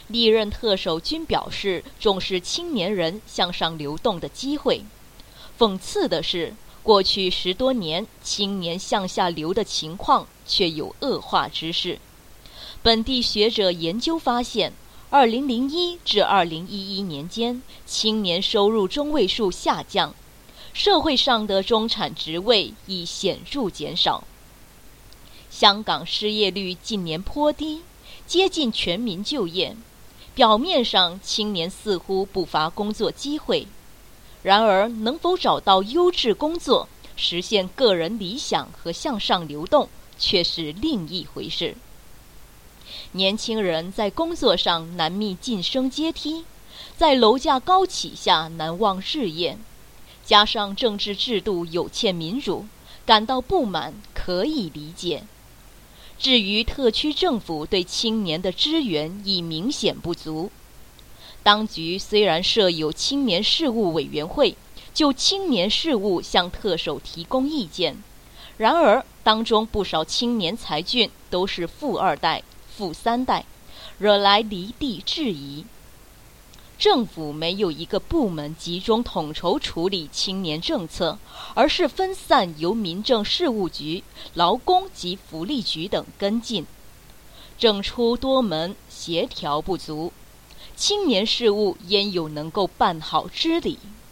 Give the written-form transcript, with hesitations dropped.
历任特首均表示重视青年人向上流动的机会。讽刺的是，过去10多年青年向下流的情况却有恶化之势。本地学者研究发现，2001至2011年间，青年收入中位数下降，社会上的中产职位亦显著减少。香港失业率近年颇低，接近全民就业，表面上青年似乎不乏工作机会，然而能否找到优质工作，实现个人理想和向上流动，却是另一回事。年轻人在工作上难觅晋升阶梯，在楼价高企下难望日夜，加上政治制度有欠民主，感到不满可以理解。至于特区政府对青年的支援已明显不足。当局虽然设有青年事务委员会，就青年事务向特首提供意见，然而当中不少青年才俊都是富2代、富3代，惹来离地质疑。政府没有一个部门集中统筹处理青年政策，而是分散由民政事务局、劳工及福利局等跟进，政出多门，协调不足，青年事务焉有能够办好之理？